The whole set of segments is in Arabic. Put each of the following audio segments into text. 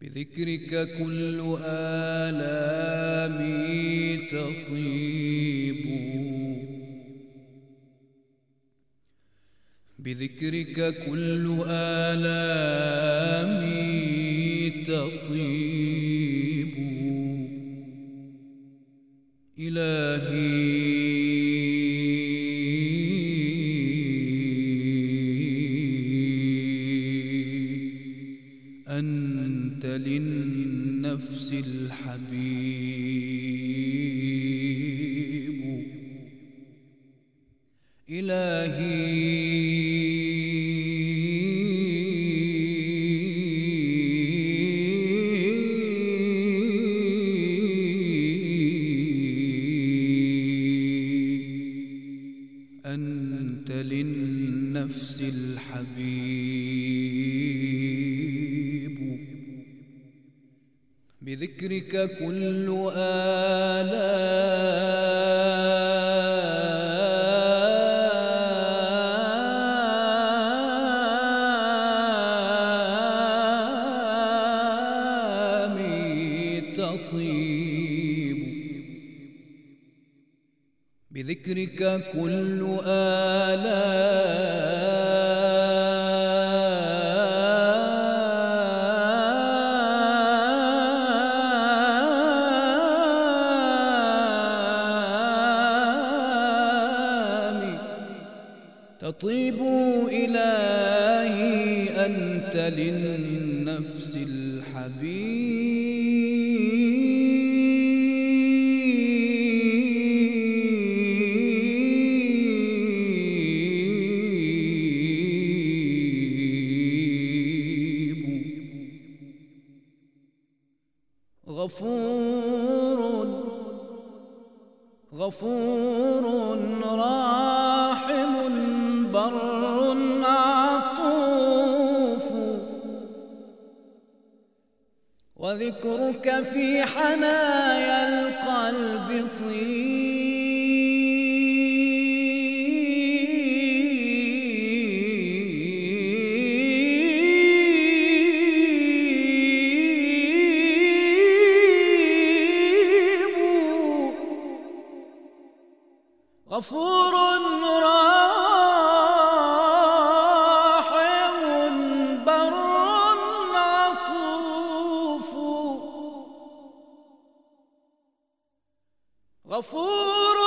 بذكرك كل آلامي تطيب، بذكرك كل آلامي تطيب. إلهي أنت للنفس الحبيب، إلهي أنت للنفس الحبيب، بذكرك كل آلامي تطيب، بذكرك كل آلامي تطيب. إلهي أنت للنفس الحبيب، غفور غفور راحم بر عطوف، وذكرك في حنايا القلب غفور راحم بر عطوف، غفور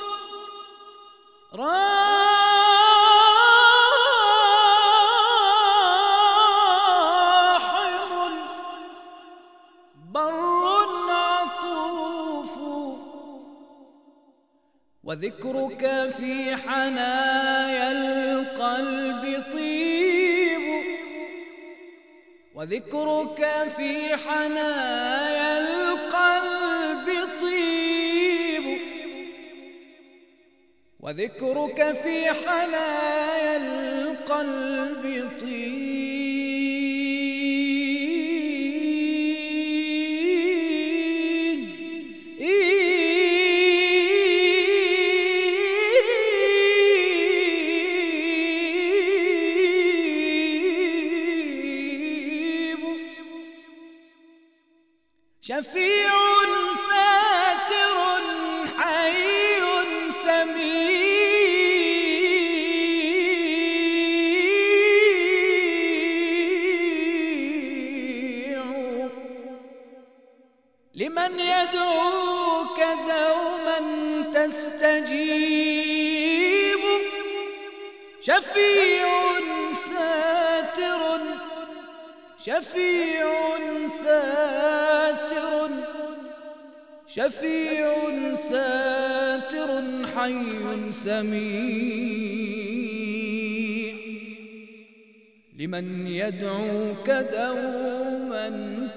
راحم بر عطوف، وذكرك في حنايا القلب طيب، وذكرك في حنايا القلب طيب، وذكرك في حنايا القلب طيب. شفيع ساتر حي سميع، لمن يدعوك دوما تستجيب. شفيع ساتر شفيع ساتر شفيع ساتر حي سميع، لمن يدعوك دوما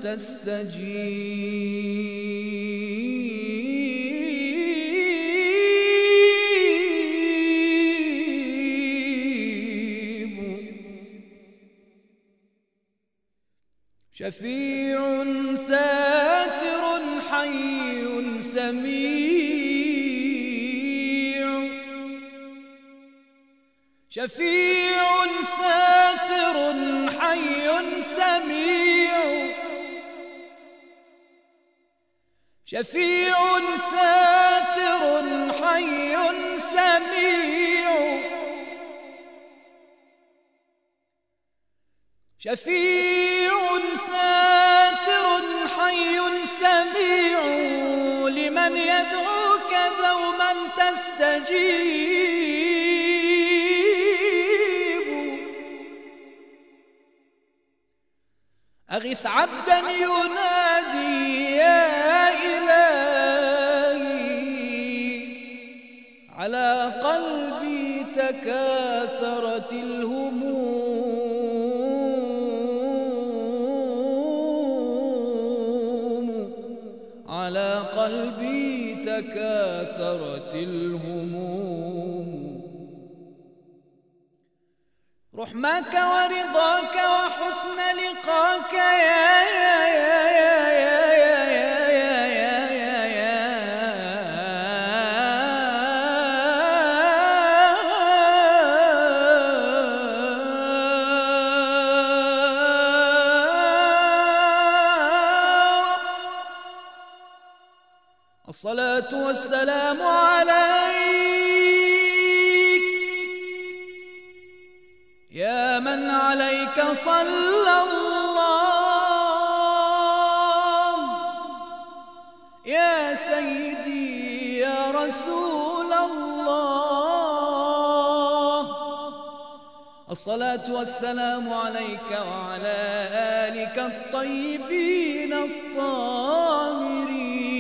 تستجيب. شفيع ساتر حي سميع، شفيع ساتر حي سميع، شفيع ساتر حي سميع شفيع ساتر حي سميع لمن يدعوك دوما تستجيب أغث عبدا ينادي يا إلهي على قلبي تكاثرت الهموم على قلبي تكاثرت الهموم رحمك ورضاك وحسن لقاك الصلاة والسلام عليك يا من عليك صلى الله يا سيدي يا رسول الله الصلاة والسلام عليك وعلى آلك الطيبين الطاهرين